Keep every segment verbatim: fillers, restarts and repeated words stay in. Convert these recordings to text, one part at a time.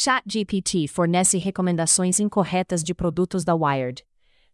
ChatGPT fornece recomendações incorretas de produtos da Wired.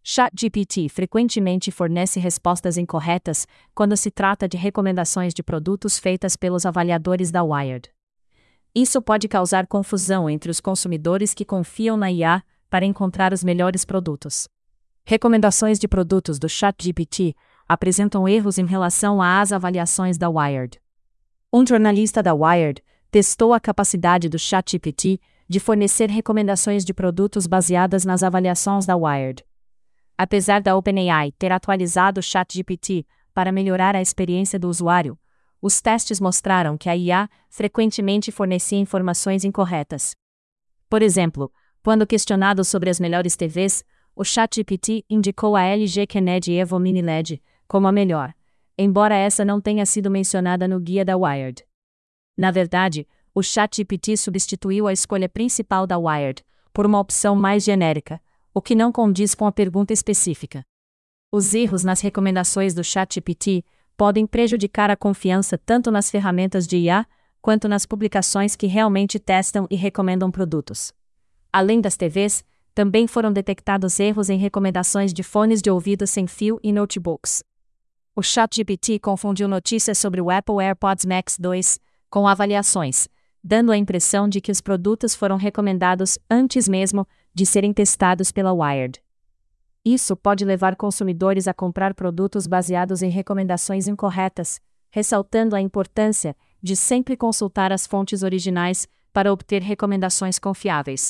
ChatGPT frequentemente fornece respostas incorretas quando se trata de recomendações de produtos feitas pelos avaliadores da Wired. Isso pode causar confusão entre os consumidores que confiam na I A para encontrar os melhores produtos. Recomendações de produtos do ChatGPT apresentam erros em relação às avaliações da Wired. Um jornalista da Wired testou a capacidade do ChatGPT de fornecer recomendações de produtos baseadas nas avaliações da Wired. Apesar da OpenAI ter atualizado o ChatGPT para melhorar a experiência do usuário, os testes mostraram que a I A frequentemente fornecia informações incorretas. Por exemplo, quando questionado sobre as melhores T Vs, o ChatGPT indicou a L G Kennedy Evo Mini L E D como a melhor, embora essa não tenha sido mencionada no guia da Wired. Na verdade, o ChatGPT substituiu a escolha principal da Wired por uma opção mais genérica, o que não condiz com a pergunta específica. Os erros nas recomendações do ChatGPT podem prejudicar a confiança tanto nas ferramentas de I A quanto nas publicações que realmente testam e recomendam produtos. Além das T Vs, também foram detectados erros em recomendações de fones de ouvido sem fio e notebooks. O ChatGPT confundiu notícias sobre o Apple AirPods Max dois com avaliações, dando a impressão de que os produtos foram recomendados antes mesmo de serem testados pela Wired. Isso pode levar consumidores a comprar produtos baseados em recomendações incorretas, ressaltando a importância de sempre consultar as fontes originais para obter recomendações confiáveis.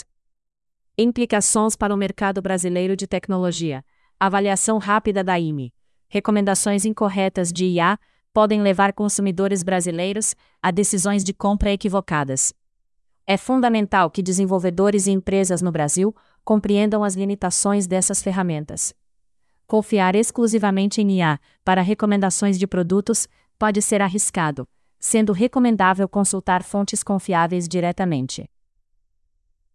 Implicações para o mercado brasileiro de tecnologia. Avaliação rápida da I M E. Recomendações incorretas de I A podem levar consumidores brasileiros a decisões de compra equivocadas. É fundamental que desenvolvedores e empresas no Brasil compreendam as limitações dessas ferramentas. Confiar exclusivamente em I A para recomendações de produtos pode ser arriscado, sendo recomendável consultar fontes confiáveis diretamente.